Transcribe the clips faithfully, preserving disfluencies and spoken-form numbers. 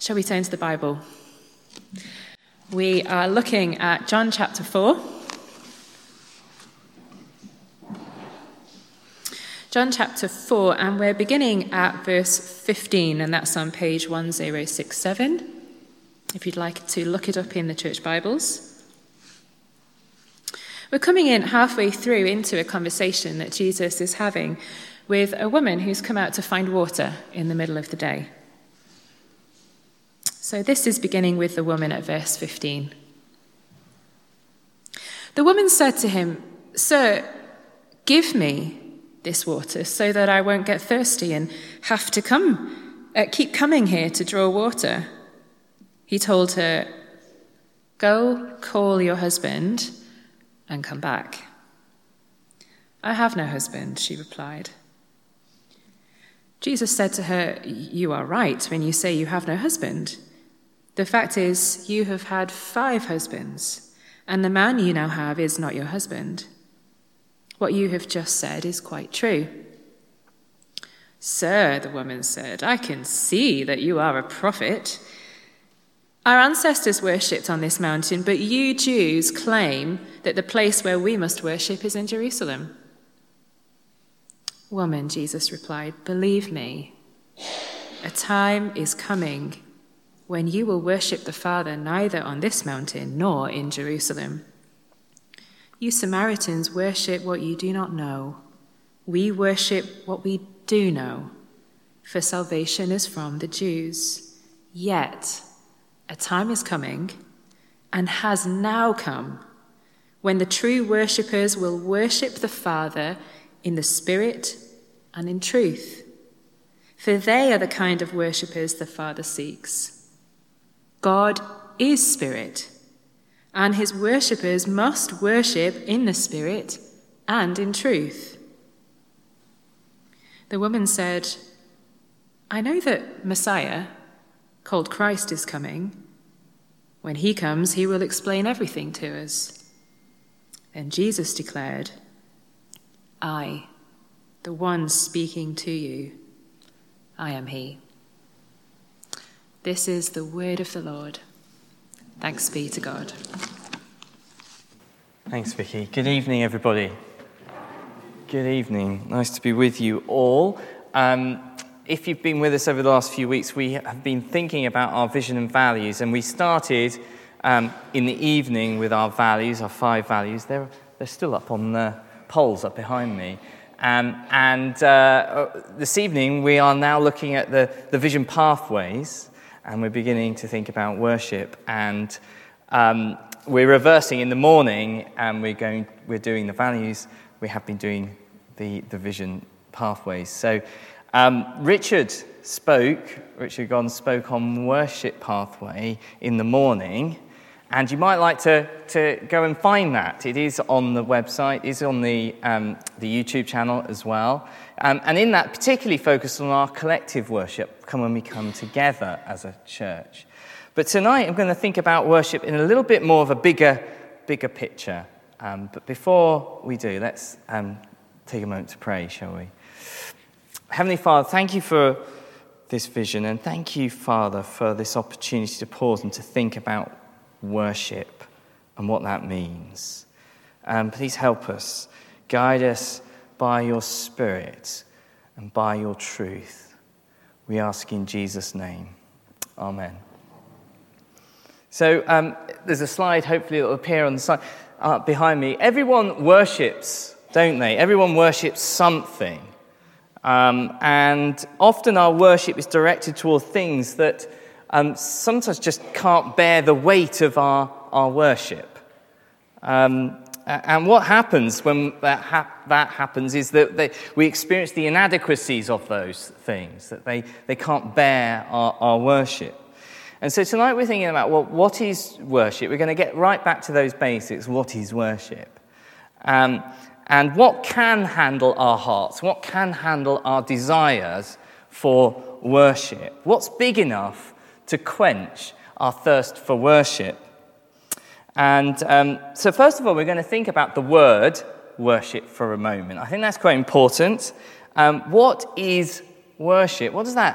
Shall we turn to the Bible? We are looking at John chapter four. John chapter four, and we're beginning at verse fifteen, and that's on page one thousand sixty-seven, if you'd like to look it up in the church Bibles. We're coming in halfway through into a conversation that Jesus is having with a woman who's come out to find water in the middle of the day. So this is beginning with the woman at verse fifteen. The woman said to him, "Sir, give me this water so that I won't get thirsty and have to come, uh, keep coming here to draw water." He told her, "Go call your husband and come back." "I have no husband," she replied. Jesus said to her, "You are right when you say you have no husband. The fact is, you have had five husbands, and the man you now have is not your husband. What you have just said is quite true." "Sir," the woman said, "I can see that you are a prophet. Our ancestors worshipped on this mountain, but you Jews claim that the place where we must worship is in Jerusalem." "Woman," Jesus replied, "believe me, a time is coming when you will worship the Father neither on this mountain nor in Jerusalem. You Samaritans worship what you do not know. We worship what we do know, for salvation is from the Jews. Yet a time is coming, and has now come, when the true worshippers will worship the Father in the Spirit and in truth, for they are the kind of worshippers the Father seeks. God is Spirit, and his worshippers must worship in the Spirit and in truth." The woman said, "I know that Messiah, called Christ, is coming. When he comes, he will explain everything to us." Then Jesus declared, "I, the one speaking to you, I am he." This is the word of the Lord. Thanks be to God. Thanks, Vicky. Good evening, everybody. Good evening. Nice to be with you all. Um, if you've been with us over the last few weeks, we have been thinking about our vision and values, and we started um, in the evening with our values, our five values. They're, they're still up on the poles up behind me. Um, and uh, this evening, we are now looking at the, the vision pathways, and we're beginning to think about worship. And um, we're reversing in the morning, and we're going. We're doing the values. We have been doing the, the vision pathways. So um, Richard spoke. Richard Gons spoke on worship pathway in the morning, and you might like to, to go and find that. It is on the website. It is on the um, the YouTube channel as well. Um, and in that, particularly focused on our collective worship, come when we come together as a church. But tonight, I'm going to think about worship in a little bit more of a bigger, bigger picture. Um, but before we do, let's um, take a moment to pray, shall we? Heavenly Father, thank you for this vision, and thank you, Father, for this opportunity to pause and to think about worship and what that means. Um, please help us, guide us by your Spirit and by your truth. We ask in Jesus' name. Amen. So um, there's a slide, hopefully it will appear on the side uh, behind me. Everyone worships, don't they? Everyone worships something. Um, and often our worship is directed toward things that um, sometimes just can't bear the weight of our, our worship. Um, and what happens when that, ha- that happens is that they, we experience the inadequacies of those things, that they, they can't bear our, our worship. And so tonight we're thinking about, well, what is worship? We're going to get right back to those basics. What is worship? Um, and what can handle our hearts? What can handle our desires for worship? What's big enough to quench our thirst for worship? And um, so first of all, we're going to think about the word worship for a moment. I think that's quite important. Um, what is worship? What does that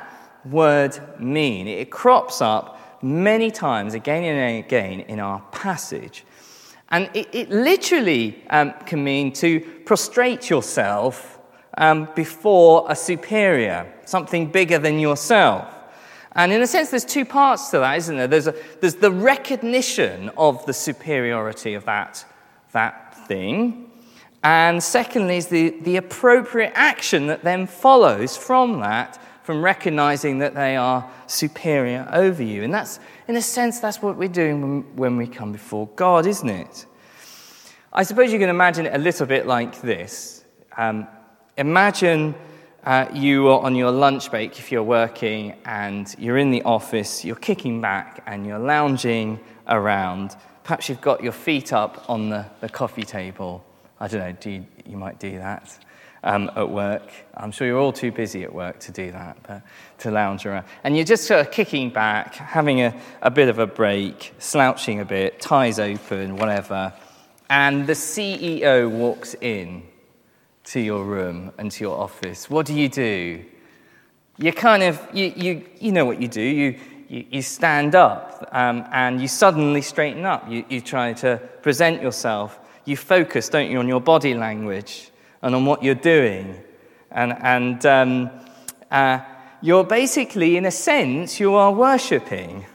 word mean? It crops up many times, again and again, in our passage. And it, it literally um, can mean to prostrate yourself um, before a superior, something bigger than yourself. And in a sense, there's two parts to that, isn't there? There's, a, there's the recognition of the superiority of that, that thing. And secondly is the, the appropriate action that then follows from that, from recognizing that they are superior over you. And that's, in a sense, that's what we're doing when, when we come before God, isn't it? I suppose you can imagine it a little bit like this. Um, imagine uh, you are on your lunch break if you're working and you're in the office, you're kicking back and you're lounging around. Perhaps you've got your feet up on the, the coffee table. I don't know, do you, you might do that um, at work. I'm sure you're all too busy at work to do that, but to lounge around. And you're just sort of kicking back, having a, a bit of a break, slouching a bit, ties open, whatever. And the C E O walks in to your room and to your office. What do you do? You kind of, you you, you know what you do. You you, you stand up um, and you suddenly straighten up. You, you try to present yourself. You focus, don't you, on your body language and on what you're doing. And, and um, uh, you're basically, in a sense, you are worshipping.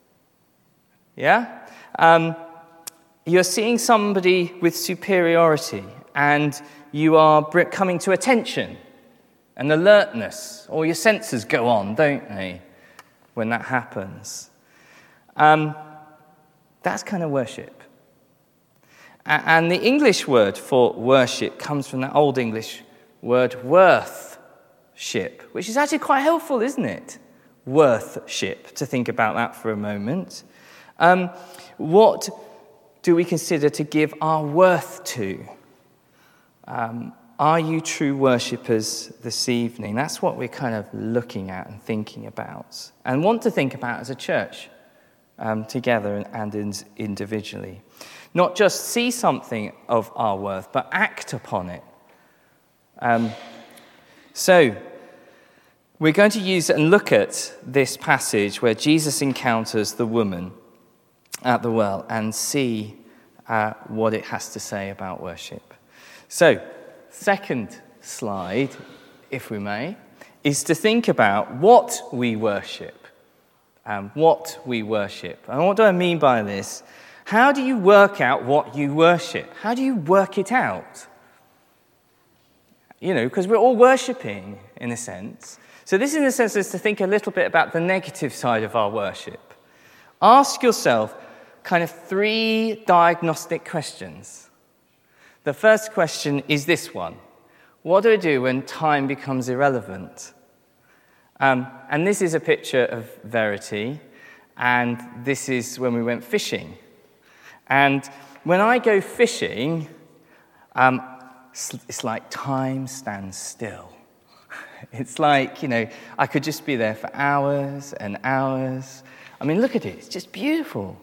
Yeah? Um, you're seeing somebody with superiority and you are coming to attention and alertness. All your senses go on, don't they, when that happens. Um, that's kind of worship. And the English word for worship comes from that Old English word worthship, which is actually quite helpful, isn't it? Worthship, to think about that for a moment. Um, what do we consider to give our worth to? Um, are you true worshippers this evening? That's what we're kind of looking at and thinking about and want to think about as a church um, together and in, individually. Not just see something of our worth, but act upon it. Um, so, we're going to use and look at this passage where Jesus encounters the woman at the well and see uh, what it has to say about worship. So, second slide, if we may, is to think about what we worship. Um, what we worship. And what do I mean by this? How do you work out what you worship? How do you work it out? You know, because we're all worshipping, in a sense. So this, in a sense, is to think a little bit about the negative side of our worship. Ask yourself kind of three diagnostic questions. The first question is this one. What do I do when time becomes irrelevant? Um, and this is a picture of Verity, and this is when we went fishing. And when I go fishing, um, it's like time stands still. It's like, you know, I could just be there for hours and hours. I mean, look at it. It's just beautiful.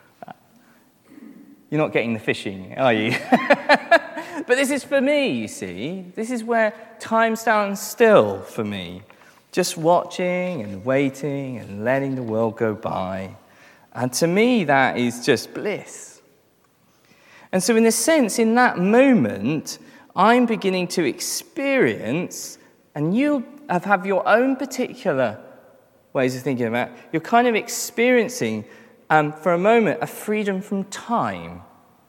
You're not getting the fishing, are you? But this is for me, you see. This is where time stands still for me. Just watching and waiting and letting the world go by. And to me, that is just bliss. And so in a sense, in that moment, I'm beginning to experience, and you'll have, have your own particular ways of thinking about it, you're kind of experiencing, um, for a moment, a freedom from time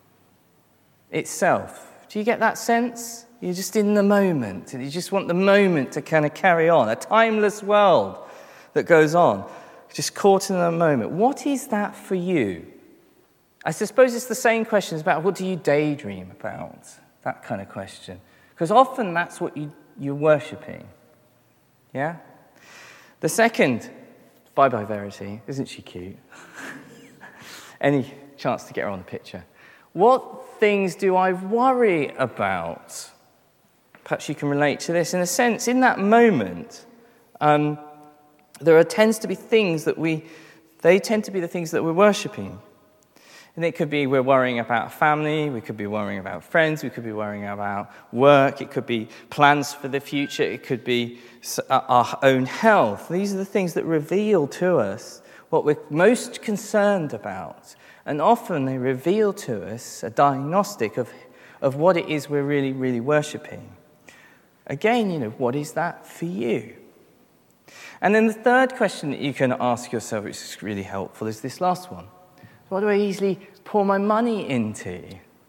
itself. Do you get that sense? You're just in the moment, and you just want the moment to kind of carry on, a timeless world that goes on, just caught in the moment. What is that for you? I suppose it's the same questions about what do you daydream about, that kind of question. Because often that's what you, you're worshipping. Yeah? The second, bye-bye Verity, isn't she cute? Any chance to get her on the picture. What things do I worry about? Perhaps you can relate to this. In a sense, in that moment, um, there are, tends to be things that we, they tend to be the things that we're worshipping. And it could be we're worrying about family, we could be worrying about friends, we could be worrying about work, it could be plans for the future, it could be our own health. These are the things that reveal to us what we're most concerned about. And often they reveal to us a diagnostic of, of what it is we're really, really worshipping. Again, you know, what is that for you? And then the third question that you can ask yourself, which is really helpful, is this last one. What do I easily pour my money into?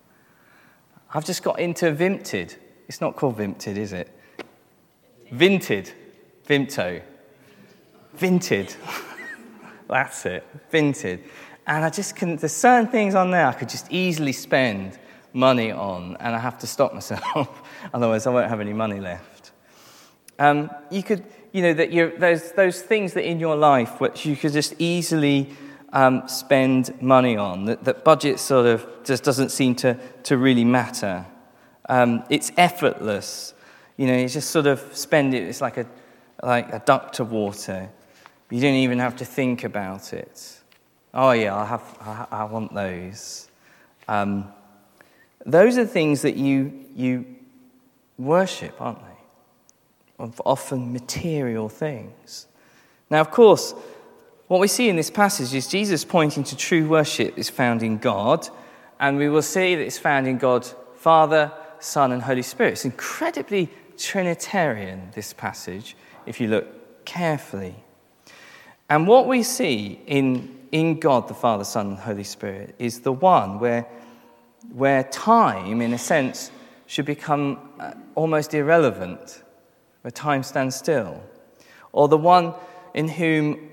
I've just got into Vinted. It's not called Vinted, is it? Vinted. Vinto. Vinted. That's it. Vinted. And I just can, there's certain things on there I could just easily spend money on, and I have to stop myself. Otherwise, I won't have any money left. Um, you could, you know, that you're, there's those things that in your life which you could just easily Um, spend money on, that, that budget sort of just doesn't seem to, to really matter. Um, it's effortless. You know, you just sort of spend it, it's like a, like a duck to water. You don't even have to think about it. Oh yeah, I'll have, I, I want those. Um, those are things that you, you worship, aren't they? Of often material things. Now, of course, what we see in this passage is Jesus pointing to true worship is found in God, and we will see that it's found in God, Father, Son, and Holy Spirit. It's incredibly Trinitarian, this passage, if you look carefully. And what we see in, in God, the Father, Son, and Holy Spirit, is the one where, where time, in a sense, should become almost irrelevant, where time stands still, or the one in whom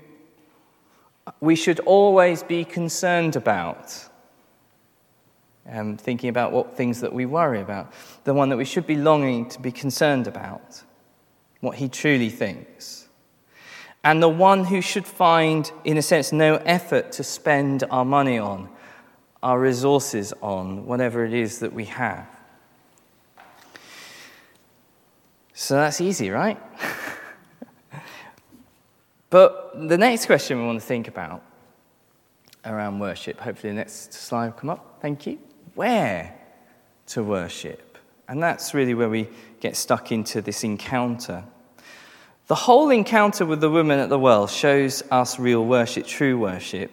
we should always be concerned about, um, thinking about what things that we worry about, the one that we should be longing to be concerned about, what he truly thinks, and the one who should find, in a sense, no effort to spend our money on, our resources on, whatever it is that we have. So that's easy, right? But the next question we want to think about around worship, hopefully the next slide will come up, thank you, where to worship. And that's really where we get stuck into this encounter. The whole encounter with the woman at the well shows us real worship, true worship.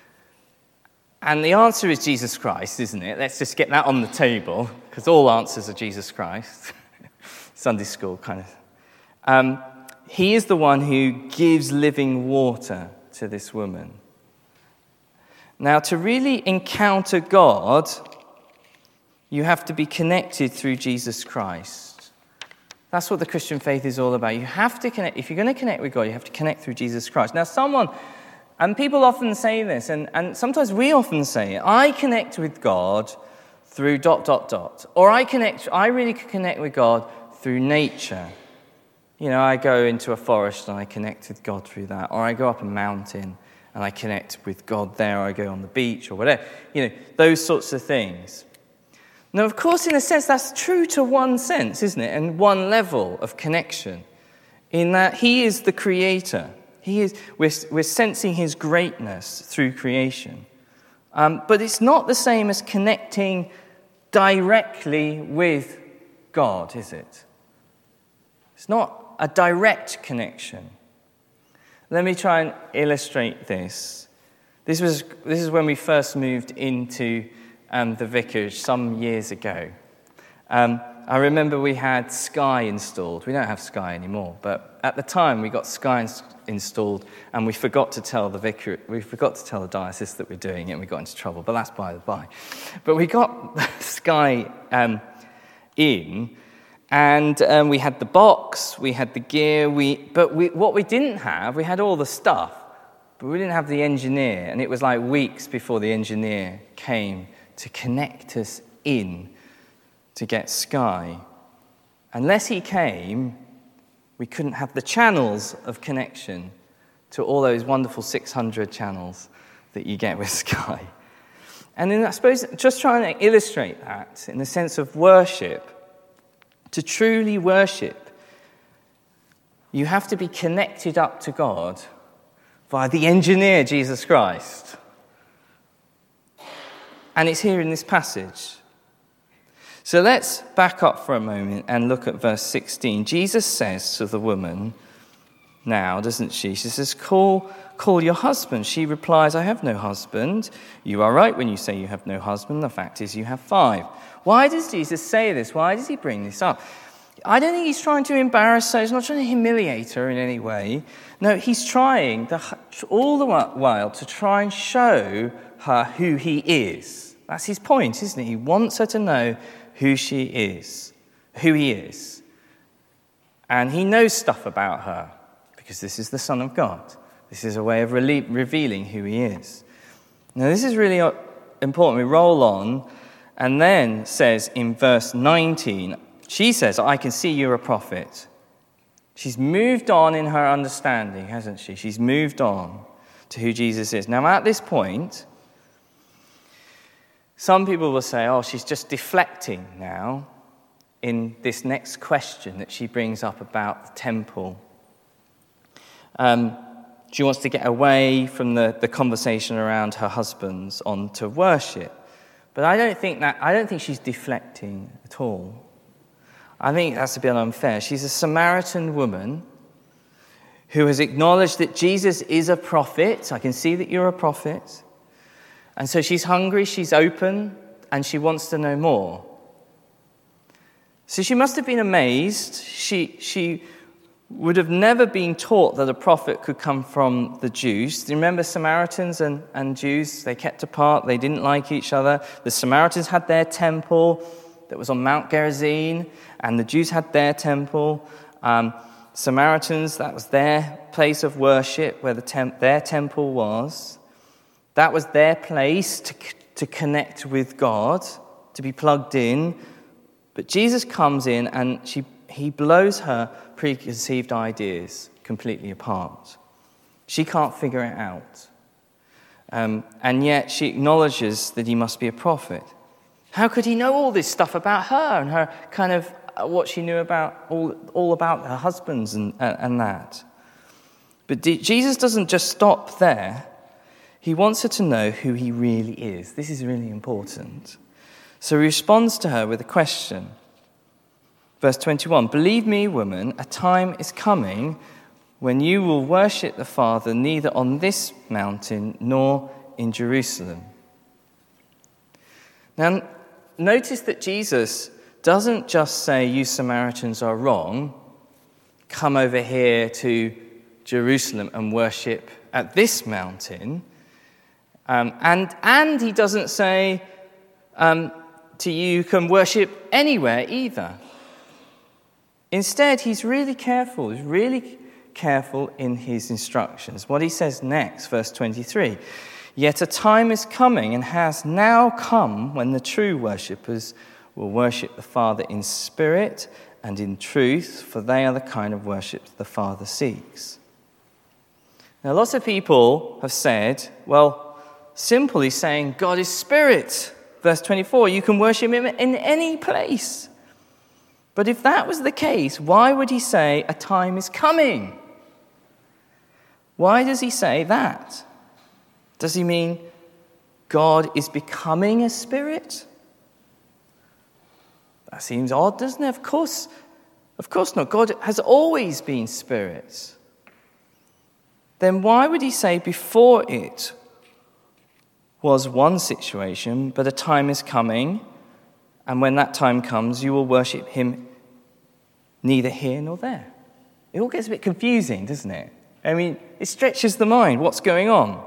And the answer is Jesus Christ, isn't it? Let's just get that on the table, because all answers are Jesus Christ. Sunday school kind of. Um, He is the one who gives living water to this woman. Now, to really encounter God, you have to be connected through Jesus Christ. That's what the Christian faith is all about. You have to connect. If you're going to connect with God, you have to connect through Jesus Christ. Now, someone, and people often say this, and, and sometimes we often say it, I connect with God through dot, dot, dot. Or I connect, I really connect with God through nature. You know, I go into a forest and I connect with God through that. Or I go up a mountain and I connect with God there. Or I go on the beach or whatever. You know, those sorts of things. Now, of course, in a sense, that's true to one sense, isn't it? And one level of connection. In that he is the creator. He is. We're, we're sensing his greatness through creation. Um, but it's not the same as connecting directly with God, is it? It's not a direct connection. Let me try and illustrate this. This was this is when we first moved into um, the vicarage some years ago. Um, I remember we had Sky installed. We don't have Sky anymore, but at the time we got Sky ins- installed, and we forgot to tell the vicar. We forgot to tell the diocese that we're doing it, and we got into trouble. But that's by the by. But we got Sky um, in. And um, we had the box, we had the gear, we but we, what we didn't have, we had all the stuff, but we didn't have the engineer. And it was like weeks before the engineer came to connect us in to get Sky. Unless he came, we couldn't have the channels of connection to all those wonderful six hundred channels that you get with Sky. And then I suppose just trying to illustrate that in the sense of worship. To truly worship, you have to be connected up to God via the engineer, Jesus Christ. And it's here in this passage. So let's back up for a moment and look at verse sixteen. Jesus says to the woman now, doesn't she? She says, call, call your husband. She replies, I have no husband. You are right when you say you have no husband. The fact is you have five. Why does Jesus say this? Why does he bring this up? I don't think he's trying to embarrass her. He's not trying to humiliate her in any way. No, he's trying the, all the while to try and show her who he is. That's his point, isn't it? He wants her to know who she is, who he is. And he knows stuff about her because this is the Son of God. This is a way of re- revealing who he is. Now, this is really important. We roll on and then says in verse nineteen, she says, I can see you're a prophet. She's moved on in her understanding, hasn't she? She's moved on to who Jesus is. Now, at this point, some people will say, oh, she's just deflecting now in this next question that she brings up about the temple. Um, she wants to get away from the, the conversation around her husbands on to worship. But I don't think that, I don't think she's deflecting at all. I think that's a bit unfair. She's a Samaritan woman who has acknowledged that Jesus is a prophet. I can see that you're a prophet. And so she's hungry, she's open, and she wants to know more. So she must have been amazed. She, she would have never been taught that a prophet could come from the Jews. Do you remember Samaritans and, and Jews? They kept apart. They didn't like each other. The Samaritans had their temple that was on Mount Gerizim, and the Jews had their temple. Um, Samaritans, that was their place of worship, where the temp- their temple was. That was their place to, to connect with God, to be plugged in. But Jesus comes in and she, he blows her preconceived ideas completely apart. She can't figure it out. Um, and yet she acknowledges that he must be a prophet. How could he know all this stuff about her and her kind of what she knew about all, all about her husbands and, and, and that? But D- Jesus doesn't just stop there. He wants her to know who he really is. This is really important. So he responds to her with a question. Verse twenty-one, believe me, woman, a time is coming when you will worship the Father neither on this mountain nor in Jerusalem. Now, notice that Jesus doesn't just say, you Samaritans are wrong, come over here to Jerusalem and worship at this mountain. Um, and, and he doesn't say um, to you, you can worship anywhere either. Instead, he's really careful. He's really careful in his instructions. What he says next, verse twenty-three, yet a time is coming and has now come when the true worshippers will worship the Father in spirit and in truth, for they are the kind of worship the Father seeks. Now, lots of people have said, well, simply saying God is spirit. Verse twenty-four, you can worship him in any place. But if that was the case, why would he say a time is coming? Why does he say that? Does he mean God is becoming a spirit? That seems odd, doesn't it? Of course, of course not. God has always been spirit. Then why would he say before it was one situation, but a time is coming, and when that time comes, you will worship him neither here nor there? It all gets a bit confusing, doesn't it? I mean, it stretches the mind. What's going on?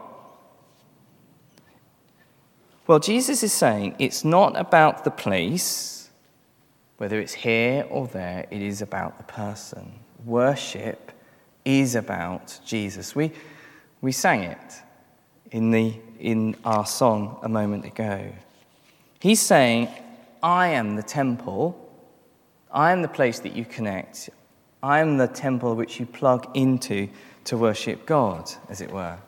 Well, Jesus is saying it's not about the place, whether it's here or there, it is about the person. Worship is about Jesus. We we sang it in the in our song a moment ago. He's saying, I am the temple. I am the place that you connect. I am the temple which you plug into to worship God, as it were.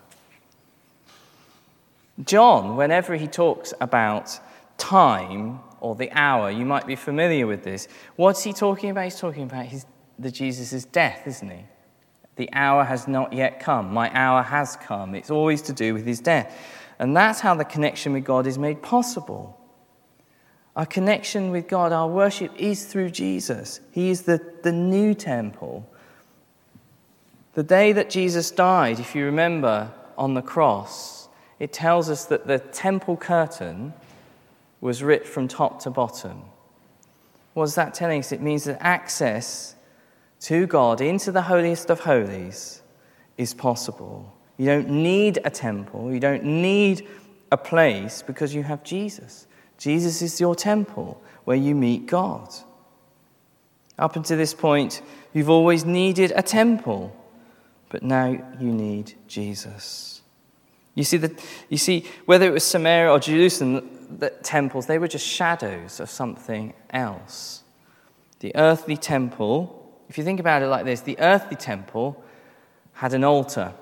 John, whenever he talks about time or the hour, you might be familiar with this. What's he talking about? He's talking about his, the Jesus' death, isn't he? The hour has not yet come. My hour has come. It's always to do with his death. And that's how the connection with God is made possible. Our connection with God, our worship is through Jesus. He is the, the new temple. The day that Jesus died, if you remember, on the cross, it tells us that the temple curtain was ripped from top to bottom. What is that telling us? It means that access to God into the holiest of holies is possible. You don't need a temple. You don't need a place because you have Jesus. Jesus is your temple where you meet God. Up until this point, you've always needed a temple, but now you need Jesus. You see, the, you see, whether it was Samaria or Jerusalem, the temples, they were just shadows of something else. The earthly temple, if you think about it like this, the earthly temple had an altar.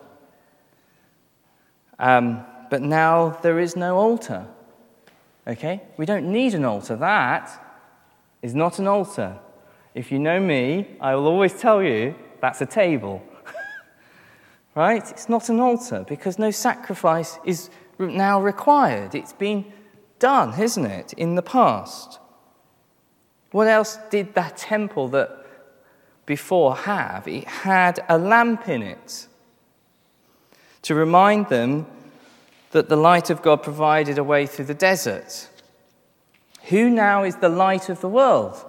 Um, but now there is no altar. Okay? We don't need an altar. That is not an altar. If you know me, I will always tell you that's a table. Right? It's not an altar because no sacrifice is now required. It's been done, isn't it, in the past? What else did that temple that before have? It had a lamp in it to remind them that the light of God provided a way through the desert. Who now is the light of the world?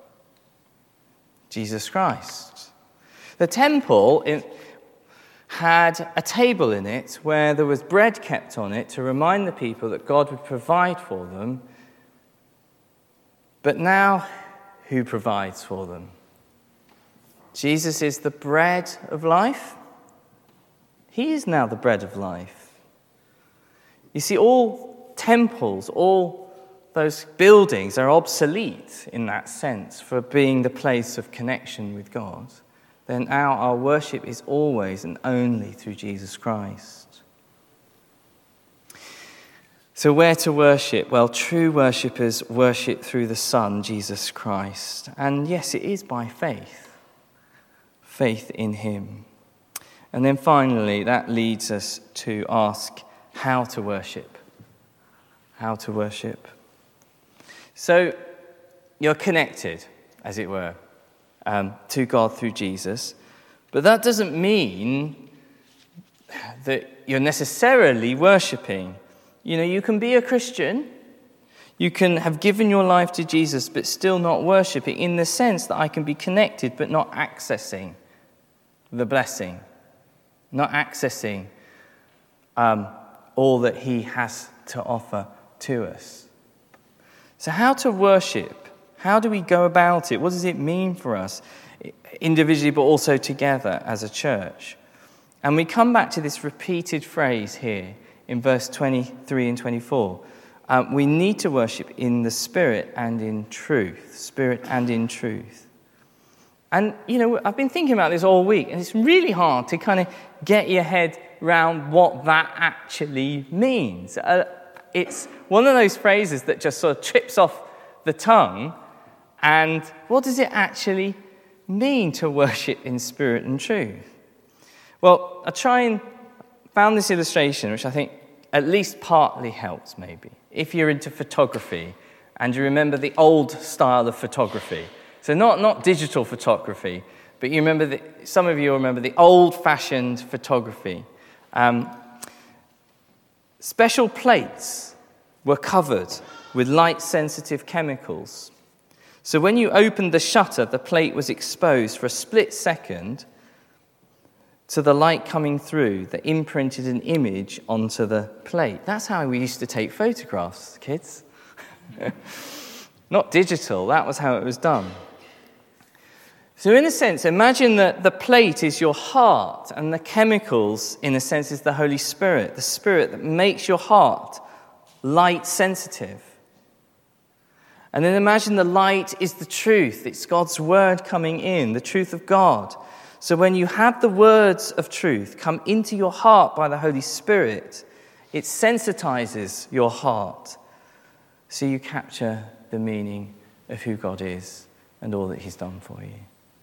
Jesus Christ. The temple in, had a table in it where there was bread kept on it to remind the people that God would provide for them. But now, who provides for them? Jesus is the bread of life. He is now the bread of life. You see, all temples, all those buildings are obsolete in that sense for being the place of connection with God. Then now our worship is always and only through Jesus Christ. So where to worship? Well, true worshippers worship through the Son, Jesus Christ. And yes, it is by faith. Faith in him. And then finally, that leads us to ask how to worship. How to worship. So you're connected, as it were, um, to God through Jesus. But that doesn't mean that you're necessarily worshipping. You know, you can be a Christian. You can have given your life to Jesus, but still not worshipping, in the sense that I can be connected, but not accessing the blessing. Not accessing um, all that he has to offer to us. So how to worship? How do we go about it? What does it mean for us, individually but also together as a church? And we come back to this repeated phrase here in verse twenty-three and twenty-four. Um, we need to worship in the Spirit and in truth. Spirit and in truth. And, you know, I've been thinking about this all week, and it's really hard to kind of get your head around what that actually means. Uh, it's one of those phrases that just sort of trips off the tongue. And what does it actually mean to worship in spirit and truth? Well, I try and found this illustration, which I think at least partly helps, maybe. If you're into photography and you remember the old style of photography. So not, not digital photography, but you remember the, some of you remember the old-fashioned photography. Um, special plates were covered with light-sensitive chemicals. So when you opened the shutter, the plate was exposed for a split second to the light coming through that imprinted an image onto the plate. That's how we used to take photographs, kids. Not digital, that was how it was done. So in a sense, imagine that the plate is your heart, and the chemicals, in a sense, is the Holy Spirit, the Spirit that makes your heart light sensitive. And then imagine the light is the truth. It's God's word coming in, the truth of God. So when you have the words of truth come into your heart by the Holy Spirit, it sensitizes your heart. So you capture the meaning of who God is and all that he's done for you.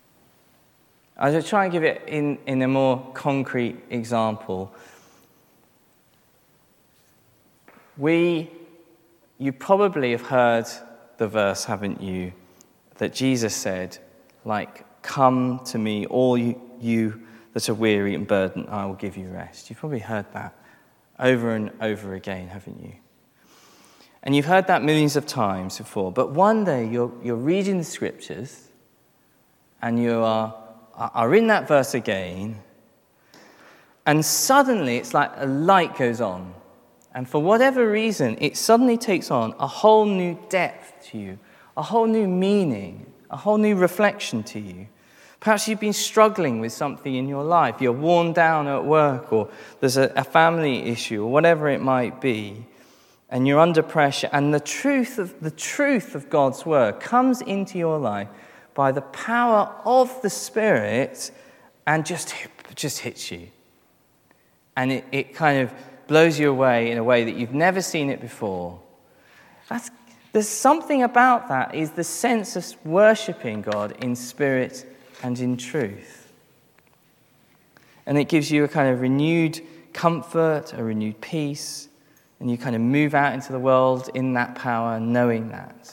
I'll try and give it in, in a more concrete example. We, you probably have heard the verse, haven't you, that Jesus said, like, come to me, all you, you that are weary and burdened, I will give you rest. You've probably heard that over and over again, haven't you? And you've heard that millions of times before, but one day you're, you're reading the scriptures and you are, are in that verse again, and suddenly it's like a light goes on. And for whatever reason, it suddenly takes on a whole new depth to you, a whole new meaning, a whole new reflection to you. Perhaps you've been struggling with something in your life. You're worn down at work, or there's a, a family issue, or whatever it might be, and you're under pressure. And the truth of the truth of God's word comes into your life by the power of the Spirit, and just just hits you, and it, it kind of blows you away in a way that you've never seen it before. That's, there's something about that, is the sense of worshipping God in spirit and in truth. And it gives you a kind of renewed comfort, a renewed peace, and you kind of move out into the world in that power, knowing that.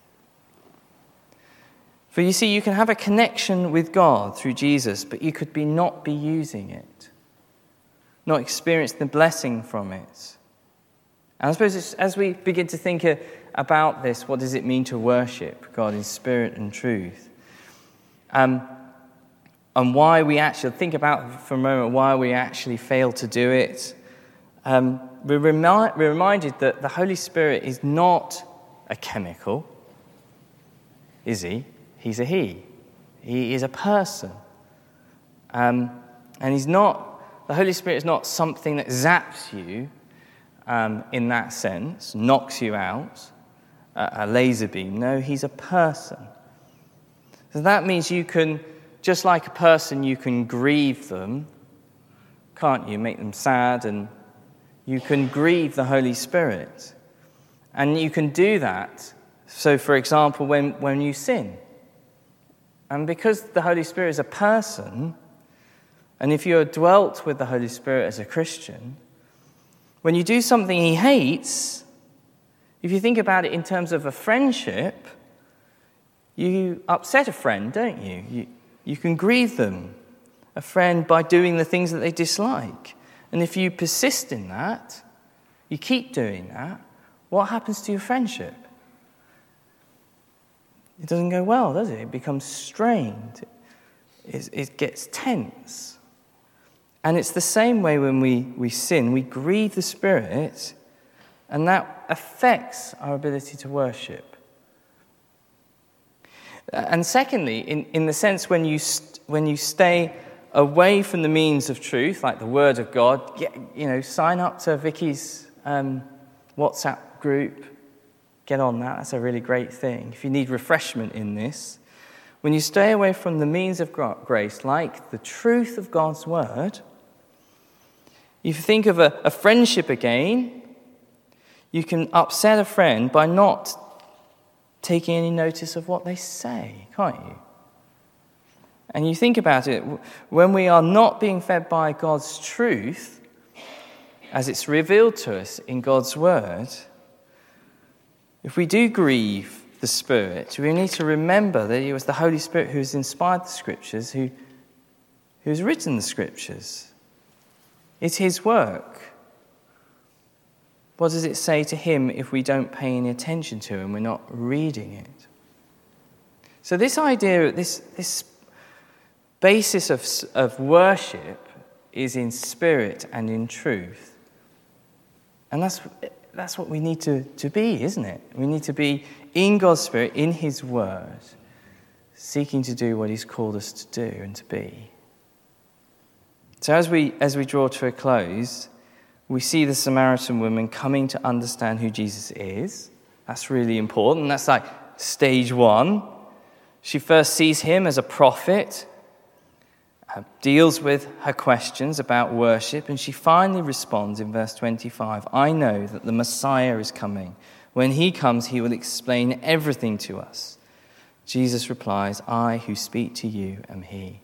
For you see, you can have a connection with God through Jesus, but you could be not be using it, not experience the blessing from it. And I suppose it's, as we begin to think about this, what does it mean to worship God in spirit and truth? Um, and why we actually, think about for a moment why we actually fail to do it. Um, we're, remi- we're reminded that the Holy Spirit is not a chemical, is he? He's a he. He is a person. Um, and he's not, the Holy Spirit is not something that zaps you um, in that sense, knocks you out, a, a laser beam. No, he's a person. So that means you can, just like a person, you can grieve them, can't you? Make them sad, and you can grieve the Holy Spirit. And you can do that. So, for example, when, when you sin. And because the Holy Spirit is a person, and if you're dwelt with the Holy Spirit as a Christian, when you do something he hates, if you think about it in terms of a friendship, you upset a friend, don't you? You, you can grieve them, a friend, by doing the things that they dislike. And if you persist in that, you keep doing that, what happens to your friendship? It doesn't go well, does it? It becomes strained. It, it gets tense. And it's the same way when we, we sin. We grieve the Spirit, and that affects our ability to worship. And secondly, in, in the sense when you st- when you stay away from the means of truth, like the Word of God, get, you know, sign up to Vicky's um, WhatsApp group. Get on that. That's a really great thing. If you need refreshment in this, when you stay away from the means of grace, like the truth of God's Word, if you think of a, a friendship again, you can upset a friend by not taking any notice of what they say, can't you? And you think about it, when we are not being fed by God's truth, as it's revealed to us in God's Word, if we do grieve the Spirit, we need to remember that it was the Holy Spirit who has inspired the Scriptures, who, who has written the Scriptures. It's his work. What does it say to him if we don't pay any attention to it and we're not reading it? So this idea, this, this basis of, of worship is in spirit and in truth. And that's, that's what we need to, to be, isn't it? We need to be in God's Spirit, in his word, seeking to do what he's called us to do and to be. So as we as we draw to a close, we see the Samaritan woman coming to understand who Jesus is. That's really important. That's like stage one. She first sees him as a prophet, uh, deals with her questions about worship, and she finally responds in verse twenty-five, I know that the Messiah is coming. When he comes, he will explain everything to us. Jesus replies, I who speak to you am he.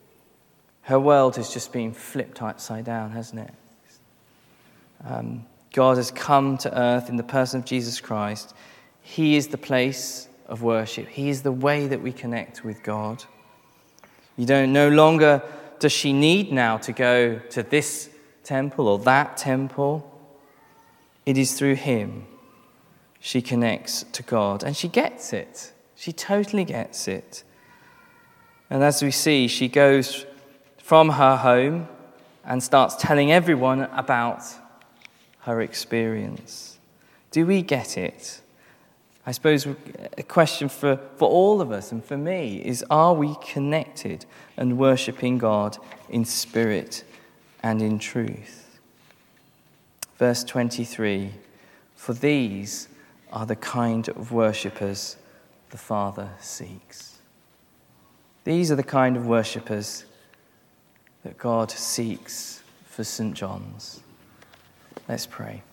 Her world has just been flipped upside down, hasn't it? Um, God has come to earth in the person of Jesus Christ. He is the place of worship. He is the way that we connect with God. You don't, no longer does she need now to go to this temple or that temple. It is through him she connects to God. And she gets it. She totally gets it. And as we see, she goes from her home and starts telling everyone about her experience. Do we get it? I suppose a question for, for all of us and for me is, are we connected and worshipping God in spirit and in truth? Verse twenty-three, for these are the kind of worshippers the Father seeks. These are the kind of worshippers that God seeks for Saint John's. Let's pray.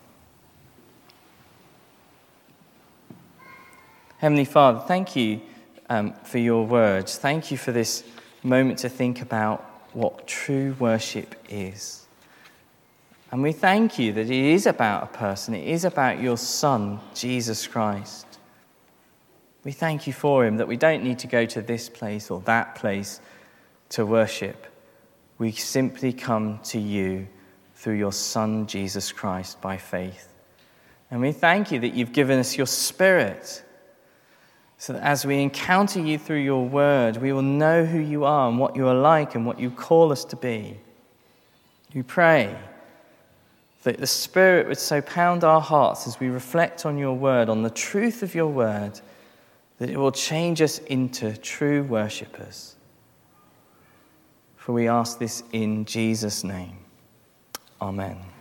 Heavenly Father, thank you um, for your words. Thank you for this moment to think about what true worship is. And we thank you that it is about a person. It is about your Son, Jesus Christ. We thank you for him, that we don't need to go to this place or that place to worship. We simply come to you through your Son, Jesus Christ, by faith. And we thank you that you've given us your Spirit, so that as we encounter you through your word, we will know who you are and what you are like and what you call us to be. We pray that the Spirit would so pound our hearts as we reflect on your word, on the truth of your word, that it will change us into true worshippers. For we ask this in Jesus' name. Amen.